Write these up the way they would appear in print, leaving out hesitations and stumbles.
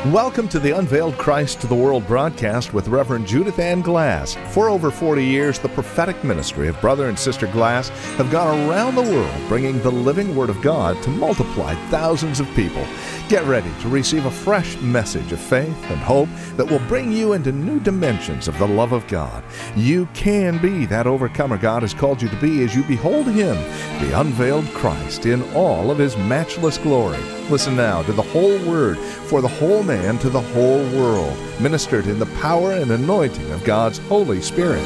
Welcome to the Unveiled Christ to the World broadcast with Reverend Judith Ann Glass. For over 40 years, the prophetic ministry of Brother and Sister Glass have gone around the world bringing the living Word of God to multiply thousands of people. Get ready to receive a fresh message of faith and hope that will bring you into new dimensions of the love of God. You can be that overcomer God has called you to be as you behold Him, the unveiled Christ, in all of His matchless glory. Listen now to the whole Word for the whole man to the whole world, ministered in the power and anointing of God's Holy Spirit.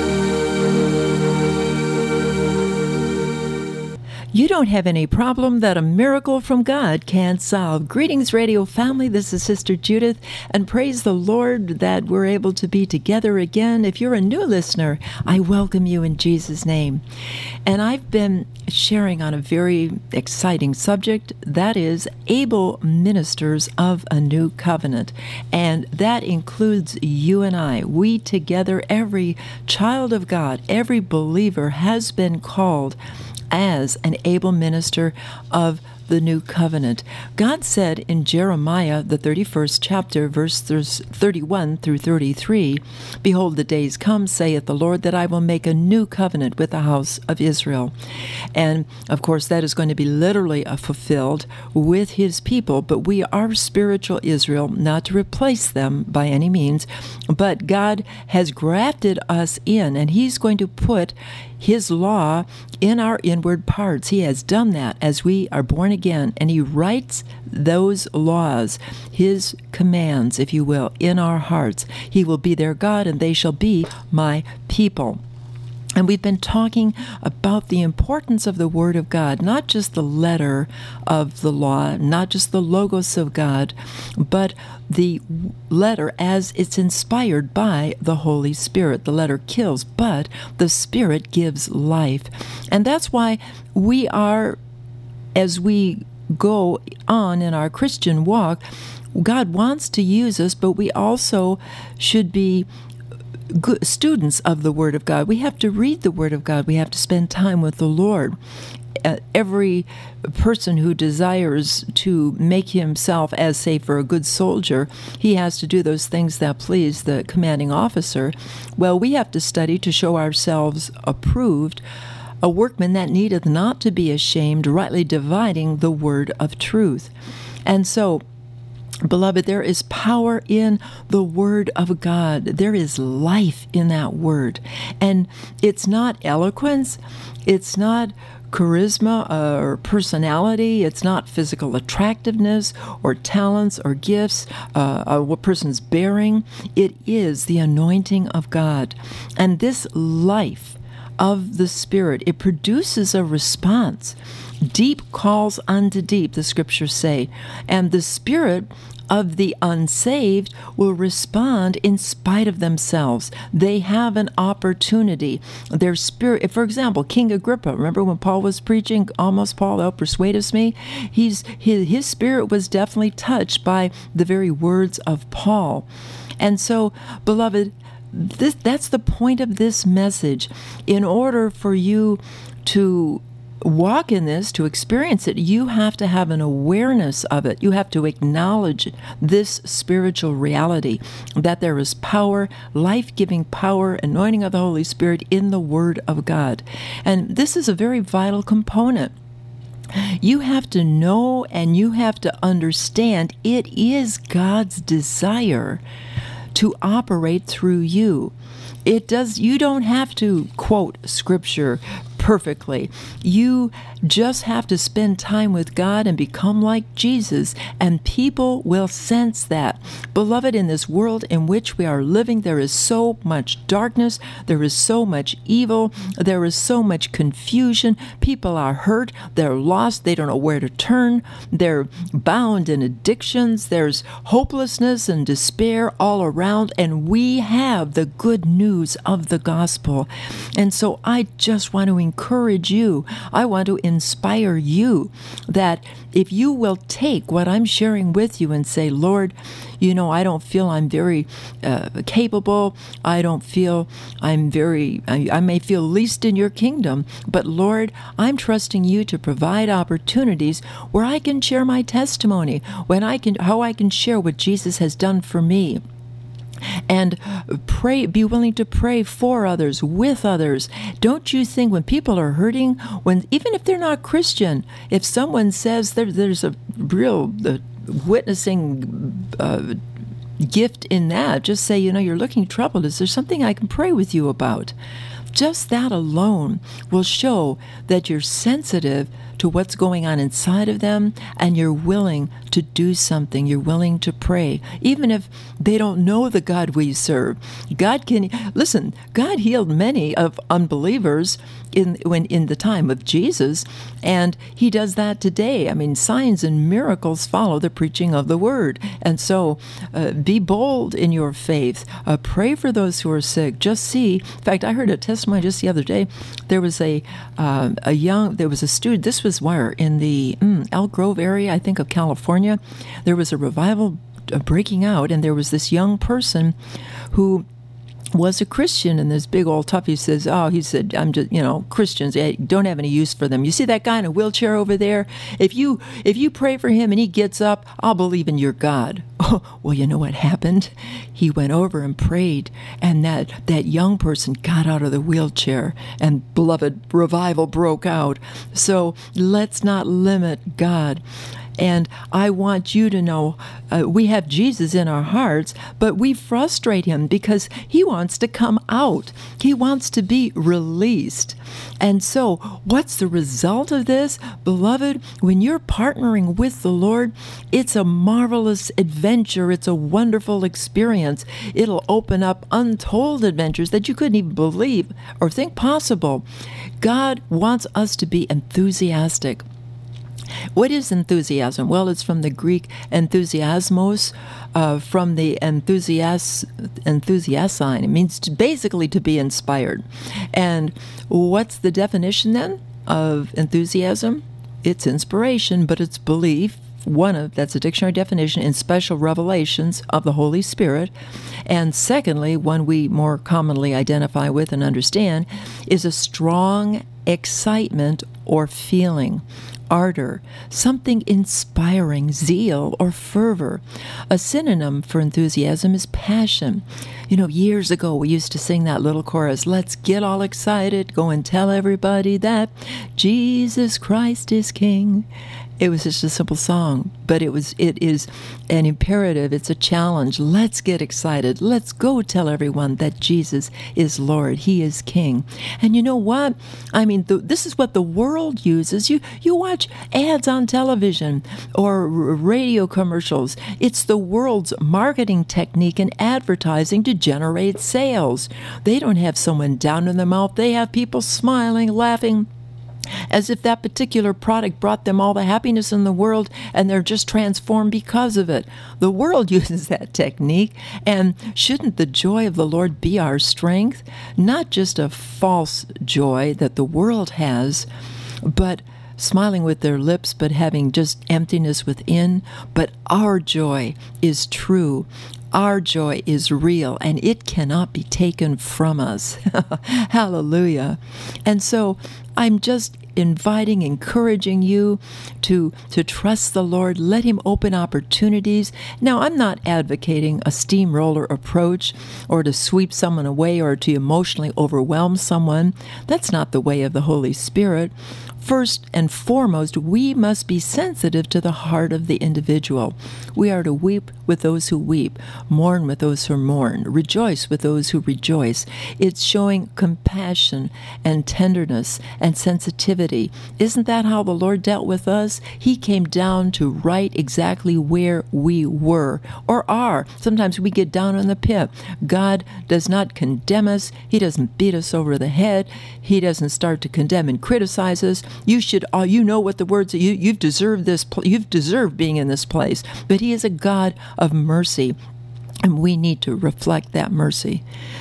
You don't have any problem that a miracle from God can't solve. Greetings, radio family. This is Sister Judith, and praise the Lord that we're able to be together again. If you're a new listener, I welcome you in Jesus' name. And I've been sharing on a very exciting subject, that is able ministers of a new covenant. And that includes you and I. We together, every child of God, every believer has been called as an able minister of the new covenant. God said in Jeremiah, the 31st chapter, verses 31 through 33, "Behold, the days come, saith the Lord, that I will make a new covenant with the house of Israel." And, of course, that is going to be literally fulfilled with His people, but we are spiritual Israel, not to replace them by any means, but God has grafted us in, and He's going to put His law in our inward parts. He has done that as we are born again, and He writes those laws, His commands, if you will, in our hearts. He will be their God, and they shall be my people. And we've been talking about the importance of the Word of God, not just the letter of the law, not just the logos of God, but the letter as it's inspired by the Holy Spirit. The letter kills, but the Spirit gives life. And that's why we are, as we go on in our Christian walk, God wants to use us, but we also should be good students of the Word of God. We have to read the Word of God. We have to spend time with the Lord. Every person who desires to make himself, as say for a good soldier, he has to do those things that please the commanding officer. Well, we have to study to show ourselves approved, a workman that needeth not to be ashamed, rightly dividing the word of truth. And so, beloved, there is power in the Word of God. There is life in that Word. And it's not eloquence. It's not charisma or personality. It's not physical attractiveness or talents or gifts, what person's bearing. It is the anointing of God. And this life of the Spirit, it produces a response. Deep calls unto deep, the scriptures say, and the spirit of the unsaved will respond in spite of themselves. They have an opportunity. Their spirit, for example, King Agrippa, remember when Paul was preaching, almost Paul, thou persuadest me? His spirit was definitely touched by the very words of Paul. And so, beloved, that's the point of this message. In order for you to walk in this, to experience it, you have to have an awareness of it. You have to acknowledge this spiritual reality, that there is power, life-giving power, anointing of the Holy Spirit in the Word of God. And this is a very vital component. You have to know and you have to understand it is God's desire to operate through you. You don't have to quote scripture perfectly. You just have to spend time with God and become like Jesus, and people will sense that. Beloved, in this world in which we are living, there is so much darkness, there is so much evil, there is so much confusion. People are hurt, they're lost, they don't know where to turn, they're bound in addictions, there's hopelessness and despair all around, and we have the good news of the gospel. And so I just want to encourage you. I want to inspire you that if you will take what I'm sharing with you and say, Lord, I don't feel I'm very capable. I don't feel I may feel least in your kingdom. But Lord, I'm trusting you to provide opportunities where I can share my testimony, how I can share what Jesus has done for me. And be willing to pray for others, with others. Don't you think when people are hurting, even if they're not Christian, if someone says there's a real witnessing gift in that, just say, you're looking troubled. Is there something I can pray with you about? Just that alone will show that you're sensitive to what's going on inside of them, and you're willing to do something. You're willing to pray, even if they don't know the God we serve. God healed many of unbelievers in the time of Jesus, and he does that today. I mean, signs and miracles follow the preaching of the word. And so be bold in your faith. Pray for those who are sick. Just see. In fact, I heard a testimony just the other day. There was a student. This was where in the Elk Grove area, I think, of California. There was a revival breaking out, and there was this young person who was a Christian, and this big old tough, he said, I'm just, Christians, I don't have any use for them. You see that guy in a wheelchair over there? If you pray for him and he gets up, I'll believe in your God. Oh, well, you know what happened? He went over and prayed, and that young person got out of the wheelchair, and beloved, revival broke out. So let's not limit God. And I want you to know we have Jesus in our hearts, but we frustrate him because he wants to come out. He wants to be released. And so what's the result of this? Beloved, when you're partnering with the Lord, it's a marvelous adventure. It's a wonderful experience. It'll open up untold adventures that you couldn't even believe or think possible. God wants us to be enthusiastic. What is enthusiasm? Well, it's from the Greek enthusiasmos, from the enthusiasin. It means basically to be inspired. And what's the definition then of enthusiasm? It's inspiration, but it's belief. That's a dictionary definition, in special revelations of the Holy Spirit. And secondly, one we more commonly identify with and understand, is a strong excitement or feeling, ardor, something inspiring, zeal or fervor. A synonym for enthusiasm is passion. Years ago we used to sing that little chorus, let's get all excited, go and tell everybody that Jesus Christ is King. It was just a simple song, but it is an imperative. It's a challenge. Let's get excited. Let's go tell everyone that Jesus is Lord. He is King. And you know what? I mean, this is what the world uses. You watch ads on television or radio commercials. It's the world's marketing technique and advertising to generate sales. They don't have someone down in the mouth. They have people smiling, laughing, as if that particular product brought them all the happiness in the world, and they're just transformed because of it. The world uses that technique, and shouldn't the joy of the Lord be our strength? Not just a false joy that the world has, but smiling with their lips, but having just emptiness within. But our joy is true. Our joy is real, and it cannot be taken from us. Hallelujah. And so I'm just encouraging you to trust the Lord. Let him open opportunities. Now, I'm not advocating a steamroller approach or to sweep someone away or to emotionally overwhelm someone. That's not the way of the Holy Spirit. First and foremost, we must be sensitive to the heart of the individual. We are to weep with those who weep, mourn with those who mourn, rejoice with those who rejoice. It's showing compassion and tenderness and sensitivity. Isn't that how the Lord dealt with us? He came down to right exactly where we were or are. Sometimes we get down in the pit. God does not condemn us. He doesn't beat us over the head. He doesn't start to condemn and criticize us. You know what the words, you've deserved this, you've deserved being in this place. But he is a God of mercy, and we need to reflect that mercy.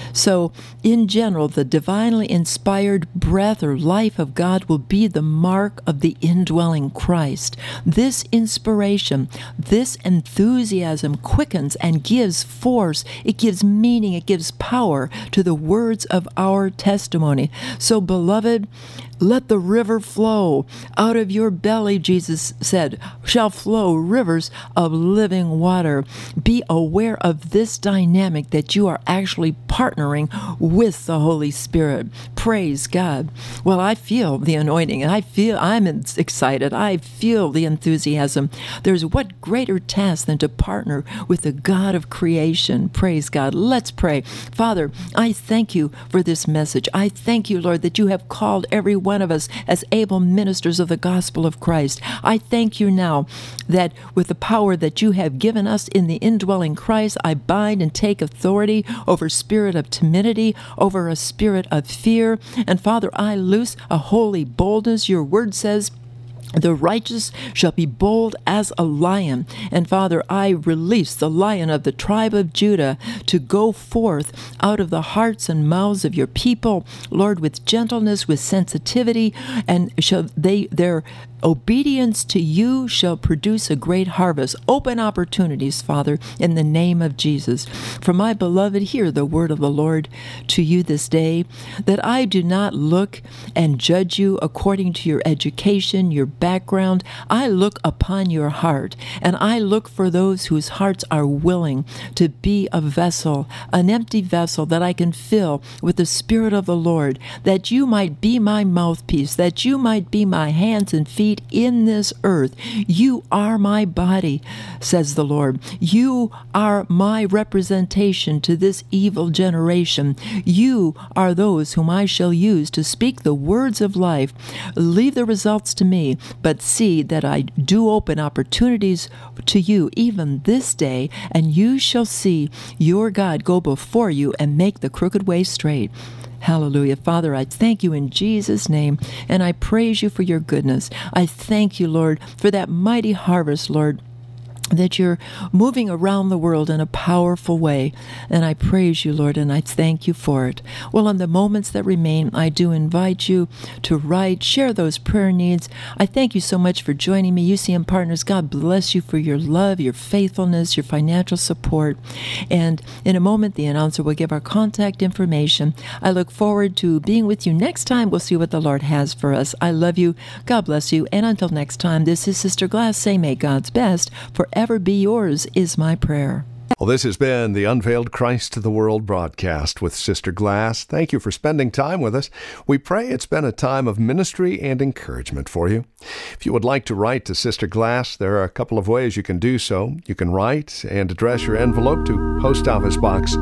So, in general, the divinely inspired breath or life of God will be the mark of the indwelling Christ. This inspiration, this enthusiasm quickens and gives force. It gives meaning. It gives power to the words of our testimony. So, beloved, let the river flow. Out of your belly, Jesus said, shall flow rivers of living water. Be aware of this dynamic that you are actually partnering with the Holy Spirit. Praise God. Well, I feel the anointing, and I'm excited. I feel the enthusiasm. There's what greater task than to partner with the God of creation. Praise God. Let's pray. Father, I thank you for this message. I thank you, Lord, that you have called every one of us as able ministers of the gospel of Christ. I thank you now that with the power that you have given us in the indwelling Christ, I bind and take authority over spirit of timidity, over a spirit of fear. And Father, I loose a holy boldness. Your word says, the righteous shall be bold as a lion. And Father, I release the lion of the tribe of Judah to go forth out of the hearts and mouths of your people, Lord, with gentleness, with sensitivity, and shall their obedience to you shall produce a great harvest. Open opportunities, Father, in the name of Jesus. For my beloved, hear the word of the Lord to you this day, that I do not look and judge you according to your education, your background. I look upon your heart, and I look for those whose hearts are willing to be a vessel, an empty vessel that I can fill with the Spirit of the Lord, that you might be my mouthpiece, that you might be my hands and feet in this earth. You are my body, says the Lord. You are my representation to this evil generation. You are those whom I shall use to speak the words of life. Leave the results to me, but see that I do open opportunities to you even this day, and you shall see your God go before you and make the crooked way straight. Hallelujah. Father, I thank you in Jesus' name, and I praise you for your goodness. I thank you, Lord, for that mighty harvest, Lord, that you're moving around the world in a powerful way. And I praise you, Lord, and I thank you for it. Well, in the moments that remain, I do invite you to write, share those prayer needs. I thank you so much for joining me, UCM Partners. God bless you for your love, your faithfulness, your financial support. And in a moment, the announcer will give our contact information. I look forward to being with you next time. We'll see what the Lord has for us. I love you. God bless you. And until next time, this is Sister Glass. Say, may God's best forever be yours is my prayer. Well, this has been the Unveiled Christ to the World broadcast with Sister Glass. Thank you for spending time with us. We pray it's been a time of ministry and encouragement for you. If you would like to write to Sister Glass, there are a couple of ways you can do so. You can write and address your envelope to Post Office Box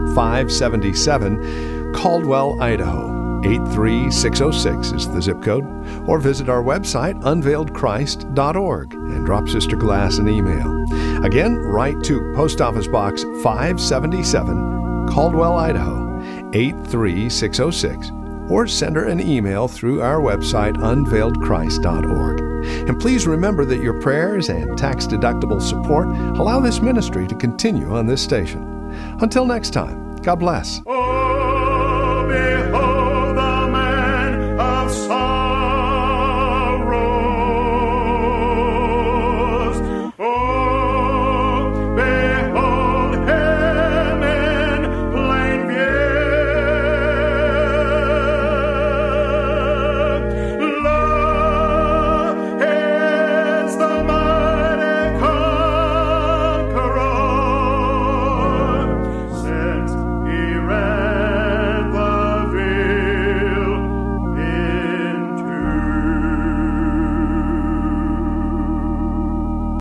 577, Caldwell, Idaho. 83606 is the zip code, or visit our website, unveiledchrist.org, and drop Sister Glass an email. Again, write to Post Office Box 577, Caldwell, Idaho, 83606, or send her an email through our website, unveiledchrist.org. And please remember that your prayers and tax-deductible support allow this ministry to continue on this station. Until next time, God bless.